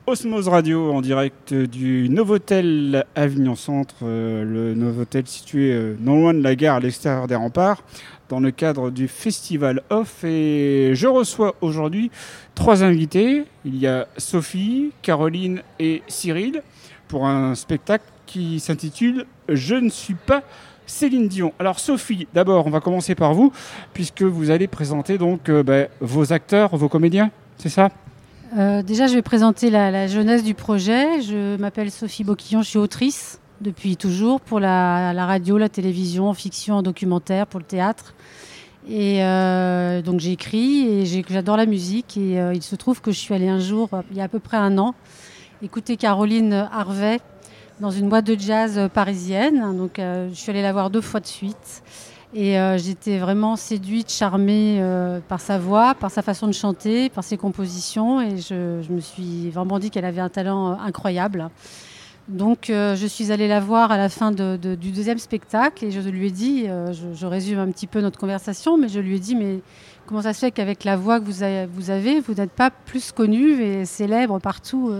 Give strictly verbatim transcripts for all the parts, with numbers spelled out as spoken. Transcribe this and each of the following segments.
Osmose Radio en direct du Novotel Avignon Centre, euh, le Novotel situé euh, non loin de la gare à l'extérieur des remparts, dans le cadre du Festival Off. Et je reçois aujourd'hui trois invités. Il y a Sophie, Caroline et Cyril pour un spectacle qui s'intitule « Je ne suis pas Céline Dion ». Alors Sophie, d'abord, on va commencer par vous, puisque vous allez présenter donc euh, bah, vos acteurs, vos comédiens, c'est ça ? Euh, déjà, je vais présenter la, la jeunesse du projet. Je m'appelle Sophie Boquillon, je suis autrice depuis toujours pour la, la radio, la télévision, en fiction, en documentaire, pour le théâtre. Et euh, donc j'ai écrit et j'ai, j'adore la musique. Et euh, il se trouve que je suis allée un jour, il y a à peu près un an, écouter Caroline Harvet dans une boîte de jazz parisienne. Donc euh, je suis allée la voir deux fois de suite. Et euh, j'étais vraiment séduite, charmée euh, par sa voix, par sa façon de chanter, par ses compositions. Et je, je me suis vraiment dit qu'elle avait un talent euh, incroyable. Donc euh, je suis allée la voir à la fin de, de, du deuxième spectacle et je lui ai dit, euh, je, je résume un petit peu notre conversation, mais je lui ai dit, mais comment ça se fait qu'avec la voix que vous avez, vous, avez, vous n'êtes pas plus connue et célèbre partout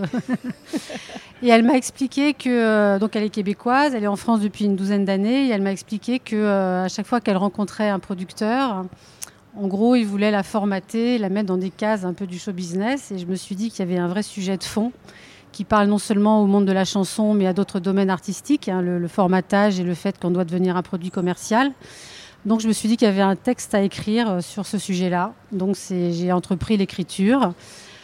Et elle m'a expliqué que, euh, donc elle est québécoise, elle est en France depuis une douzaine d'années, et elle m'a expliqué qu'à euh, chaque fois qu'elle rencontrait un producteur, en gros, il voulait la formater, la mettre dans des cases un peu du show business. Et je me suis dit qu'il y avait un vrai sujet de fond qui parle non seulement au monde de la chanson, mais à d'autres domaines artistiques, hein, le, le formatage et le fait qu'on doit devenir un produit commercial. Donc je me suis dit qu'il y avait un texte à écrire sur ce sujet-là. Donc c'est, j'ai entrepris l'écriture.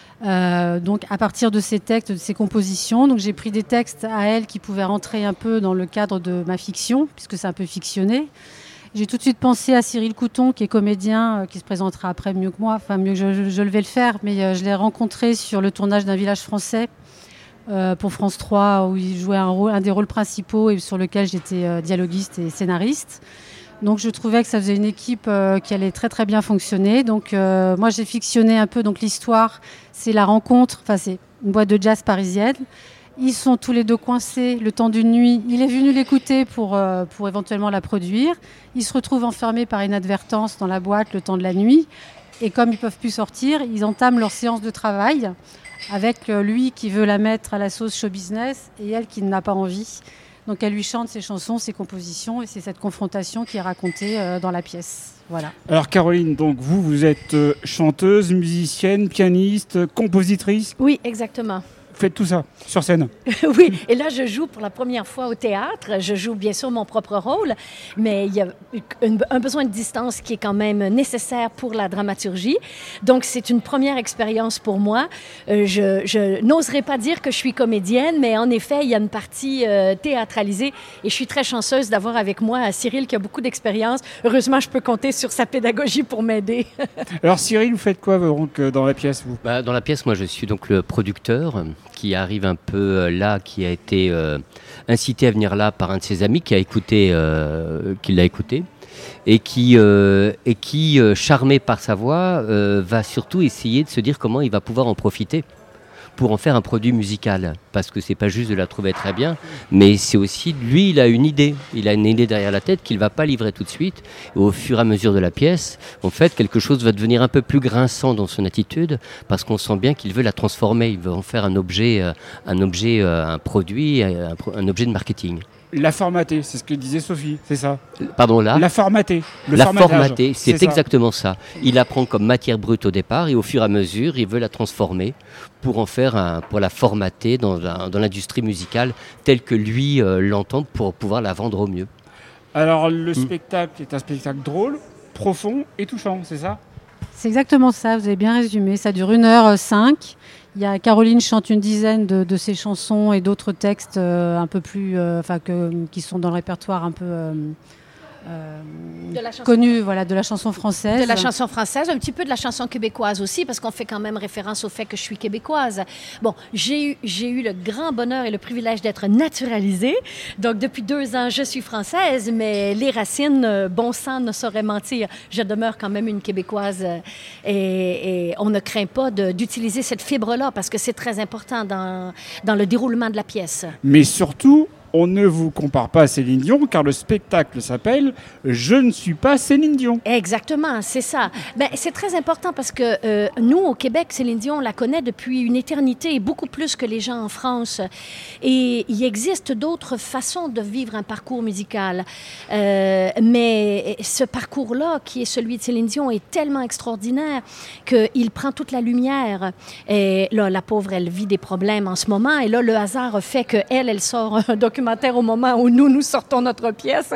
Euh, donc à partir de ces textes, de ces compositions, donc j'ai pris des textes à elle qui pouvaient rentrer un peu dans le cadre de ma fiction, puisque c'est un peu fictionné. J'ai tout de suite pensé à Cyril Couton, qui est comédien, euh, qui se présentera après mieux que moi, enfin mieux que je, je, je vais le faire, mais euh, je l'ai rencontré sur le tournage d'un village français euh, pour France trois, où il jouait un, rôle, un des rôles principaux et sur lequel j'étais euh, dialoguiste et scénariste. Donc je trouvais que ça faisait une équipe euh, qui allait très très bien fonctionner. Donc euh, moi j'ai fictionné un peu donc l'histoire, c'est la rencontre, enfin c'est une boîte de jazz parisienne. Ils sont tous les deux coincés le temps d'une nuit. Il est venu l'écouter pour, euh, pour éventuellement la produire. Ils se retrouvent enfermés par inadvertance dans la boîte le temps de la nuit. Et comme ils ne peuvent plus sortir, ils entament leur séance de travail avec euh, lui qui veut la mettre à la sauce show business et elle qui n'a pas envie. Donc elle lui chante ses chansons, ses compositions, et c'est cette confrontation qui est racontée euh, dans la pièce. Voilà. Alors Caroline, donc vous, vous êtes euh, chanteuse, musicienne, pianiste, compositrice. Oui, exactement. Vous faites tout ça sur scène. Oui, et là je joue pour la première fois au théâtre. Je joue bien sûr mon propre rôle, mais il y a un, un besoin de distance qui est quand même nécessaire pour la dramaturgie. Donc c'est une première expérience pour moi. Euh, je, je n'oserais pas dire que je suis comédienne, mais en effet il y a une partie euh, théâtralisée et je suis très chanceuse d'avoir avec moi Cyril qui a beaucoup d'expérience. Heureusement je peux compter sur sa pédagogie pour m'aider. Alors Cyril, vous faites quoi donc, dans la pièce vous ? Bah, dans la pièce, moi je suis donc le producteur qui arrive un peu là, qui a été euh, incité à venir là par un de ses amis qui a écouté, euh, qui l'a écouté et qui, euh, et qui euh, charmé par sa voix, euh, va surtout essayer de se dire comment il va pouvoir en profiter pour en faire un produit musical, parce que c'est pas juste de la trouver très bien, mais c'est aussi, lui, il a une idée, il a une idée derrière la tête qu'il va pas livrer tout de suite, et au fur et à mesure de la pièce, en fait, quelque chose va devenir un peu plus grinçant dans son attitude, parce qu'on sent bien qu'il veut la transformer, il veut en faire un objet, un objet, un produit, un, un objet de marketing. La formater, c'est ce que disait Sophie, c'est ça ? Pardon, là ? La formater, le La formatage. formater, c'est, c'est exactement ça. ça. Il apprend comme matière brute au départ et au fur et à mesure, il veut la transformer pour en faire un, pour la formater dans, un, dans l'industrie musicale telle que lui euh, l'entend pour pouvoir la vendre au mieux. Alors le mmh. spectacle est un spectacle drôle, profond et touchant, c'est ça ? C'est exactement ça, vous avez bien résumé. Ça dure une heure cinq. Il y a Caroline chante une dizaine de, de ses chansons et d'autres textes euh, un peu plus, euh, enfin que qui sont dans le répertoire un peu euh, euh, de la chanson, connue, voilà, de la chanson française. De la chanson française, un petit peu de la chanson québécoise aussi, parce qu'on fait quand même référence au fait que je suis québécoise. Bon, j'ai eu, j'ai eu le grand bonheur et le privilège d'être naturalisée. Donc, depuis deux ans, je suis française, mais les racines, bon sang ne saurait mentir. Je demeure quand même une québécoise et, et on ne craint pas de, d'utiliser cette fibre-là parce que c'est très important dans, dans le déroulement de la pièce. Mais surtout, on ne vous compare pas à Céline Dion, car le spectacle s'appelle « Je ne suis pas Céline Dion ». Exactement, c'est ça. Ben, c'est très important parce que euh, nous, au Québec, Céline Dion, on la connaît depuis une éternité, et beaucoup plus que les gens en France. Et il existe d'autres façons de vivre un parcours musical. Euh, mais ce parcours-là, qui est celui de Céline Dion, est tellement extraordinaire qu'il prend toute la lumière. Et là, la pauvre, elle vit des problèmes en ce moment. Et là, le hasard a fait qu'elle, elle sort un documentaire au moment où nous, nous sortons notre pièce.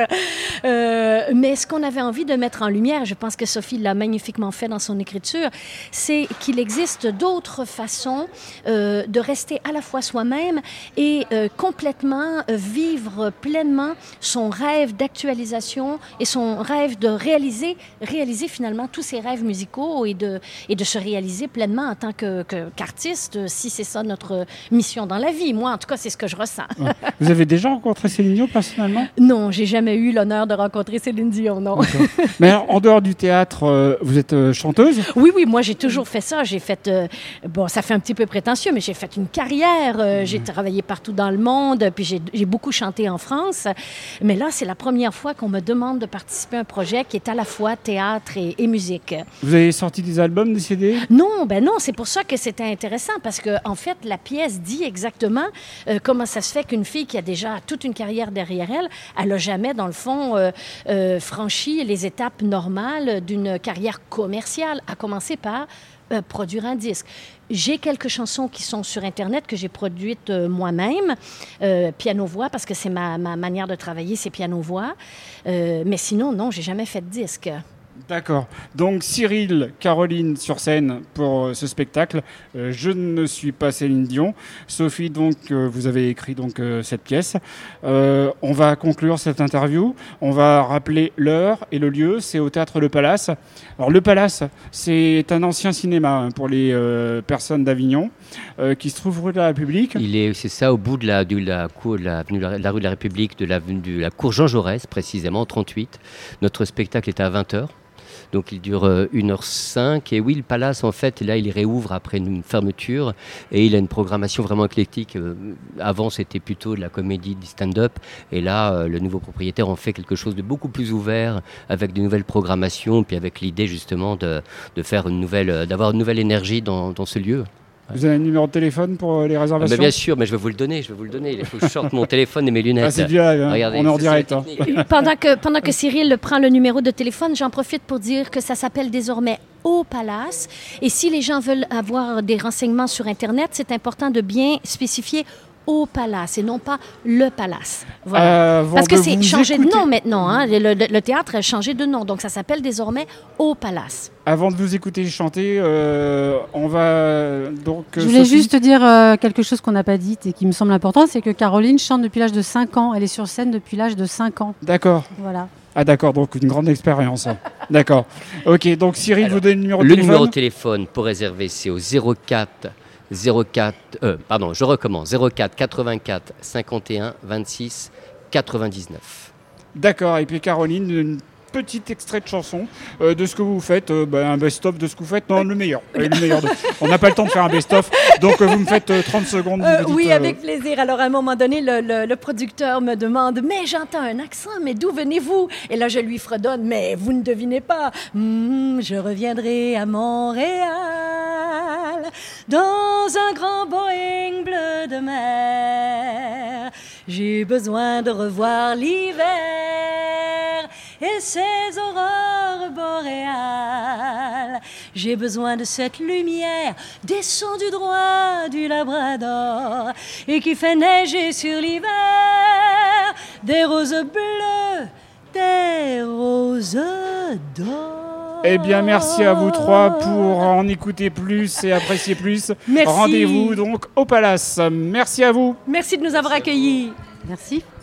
Euh, mais ce qu'on avait envie de mettre en lumière, je pense que Sophie l'a magnifiquement fait dans son écriture, c'est qu'il existe d'autres façons euh, de rester à la fois soi-même et euh, complètement euh, vivre pleinement son rêve d'actualisation et son rêve de réaliser, réaliser finalement tous ses rêves musicaux et de, et de se réaliser pleinement en tant que, que, qu'artiste, si c'est ça notre mission dans la vie. Moi, en tout cas, c'est ce que je ressens. Ouais. Vous avez déjà rencontré Céline Dion personnellement? Non, j'ai jamais eu l'honneur de rencontrer Céline Dion, non. Mais alors, en dehors du théâtre, euh, vous êtes euh, chanteuse? Oui, oui, moi j'ai toujours fait ça. J'ai fait, euh, bon, ça fait un petit peu prétentieux, mais j'ai fait une carrière. Euh, mmh. J'ai travaillé partout dans le monde, puis j'ai, j'ai beaucoup chanté en France. Mais là, c'est la première fois qu'on me demande de participer à un projet qui est à la fois théâtre et, et musique. Vous avez sorti des albums, des C D? Non, ben non, c'est pour ça que c'était intéressant, parce que en fait, la pièce dit exactement euh, comment ça se fait qu'une fille qui a déjà toute une carrière derrière elle, elle n'a jamais, dans le fond, euh, euh, franchi les étapes normales d'une carrière commerciale, à commencer par euh, produire un disque. J'ai quelques chansons qui sont sur Internet que j'ai produites euh, moi-même, euh, piano-voix, parce que c'est ma, ma manière de travailler, c'est piano-voix. Euh, mais sinon, non, j'ai jamais fait de disque. D'accord. Donc Cyril, Caroline sur scène pour euh, ce spectacle. Euh, je ne suis pas Céline Dion. Sophie, donc euh, vous avez écrit donc euh, cette pièce. Euh, on va conclure cette interview. On va rappeler l'heure et le lieu. C'est au théâtre Le Palace. Alors Le Palace, c'est un ancien cinéma hein, pour les euh, personnes d'Avignon euh, qui se trouve rue de la République. Il est, c'est ça, au bout de la, de la cour, de la, de la, de la rue de la République, de la, de la cour Jean Jaurès précisément, trente-huit. Notre spectacle est à vingt heures. Donc il dure euh, une heure cinq. Et oui, le Palace, en fait, là, il réouvre après une fermeture. Et il a une programmation vraiment éclectique. Euh, avant, c'était plutôt de la comédie, du stand-up. Et là, euh, le nouveau propriétaire en fait quelque chose de beaucoup plus ouvert, avec de nouvelles programmations, puis avec l'idée, justement, de, de faire une nouvelle, euh, d'avoir une nouvelle énergie dans, dans ce lieu. Vous avez un numéro de téléphone pour les réservations? Ah bah bien sûr, mais je vais vous le donner, je vais vous le donner. Il faut que je sorte mon téléphone et mes lunettes. Ah, c'est du live, hein. Regardez, on est en direct. Hein. Pendant que, pendant que Cyril prend le numéro de téléphone, j'en profite pour dire que ça s'appelle désormais Au Palace. Et si les gens veulent avoir des renseignements sur Internet, c'est important de bien spécifier Au Palace et non pas Le Palace. Voilà. Euh, Parce que c'est changé écouter... de nom maintenant. Hein. Le, le, le théâtre a changé de nom, donc ça s'appelle désormais Au Palace. Avant de vous écouter chanter, euh, on va donc... Je voulais Sophie... juste dire euh, quelque chose qu'on n'a pas dit et qui me semble important, c'est que Caroline chante depuis l'âge de cinq ans. Elle est sur scène depuis l'âge de cinq ans. D'accord. Voilà. Ah d'accord, donc une grande expérience. D'accord. Ok, donc Cyril, Alors, vous donne le numéro de le téléphone. Le numéro de téléphone pour réserver, c'est au zéro quatre... zéro quatre, euh, pardon, je recommence, zéro quatre quatre-vingt-quatre cinquante et un vingt-six quatre-vingt-dix-neuf. D'accord, et puis Caroline, une petite extrait de chanson euh, de ce que vous faites, euh, bah, un best-of de ce que vous faites, non, le meilleur. Euh, le meilleur de... On n'a pas le temps de faire un best-of, donc euh, vous me faites euh, trente secondes. Euh, dites, oui, euh... avec plaisir. Alors, à un moment donné, le, le, le producteur me demande « Mais j'entends un accent, mais d'où venez-vous » Et là, je lui fredonne « Mais vous ne devinez pas, mmh, je reviendrai à Montréal dans un grand Boeing bleu de mer. J'ai besoin de revoir l'hiver et ses aurores boréales. J'ai besoin de cette lumière descendue droit du Labrador et qui fait neiger sur l'hiver des roses bleues, des roses d'or. Eh bien, merci à vous trois pour en écouter plus et apprécier plus. Merci. Rendez-vous donc au Palace. Merci à vous. Merci de nous avoir accueillis. Merci.